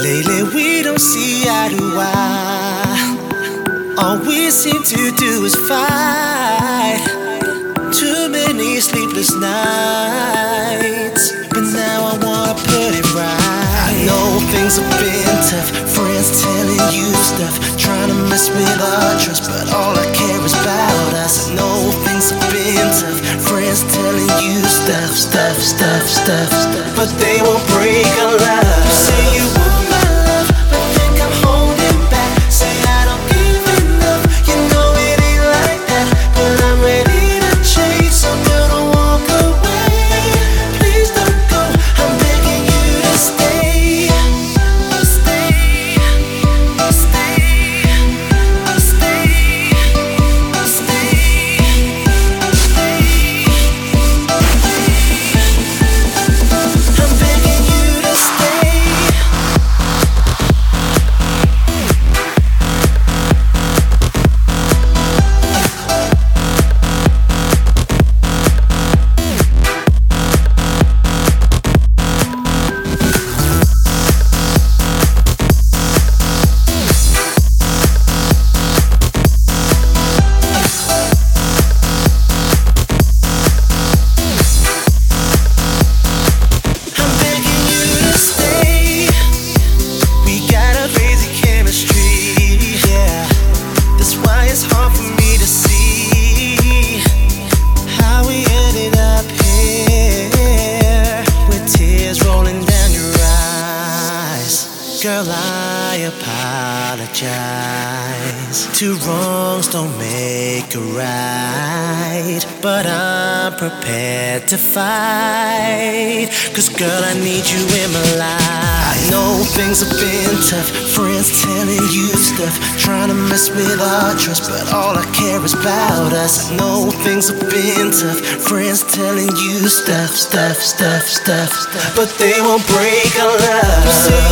Lately we don't see eye to eye. All we seem to do is fight. Too many sleepless nights, but now I wanna put it right. I know things have been tough, friends telling you stuff, trying to mess with our trust, but all I care is about us. I know things have been tough, friends telling you stuff, but they won't break our love. You say you want my love, but think I'm holding back. Say I don't give enough, you know it ain't like that, but I'm ready to change, so I'm gonna walk away. Please don't go, I'm begging you to stay. Stay, stay, stay, I'm begging you to stay. I'm begging you to stay. We got a crazy chemistry, yeah. That's why it's hard for me to see how we ended up here with tears rolling down your eyes. Girl, I apologize. Two wrongs don't make a right, but I'm prepared to fight. 'Cause girl, I need you in my life. I know things have been tough, friends telling you stuff, trying to mess with our trust, but all I care is about us. I know things have been tough, friends telling you stuff, but they won't break our love. You say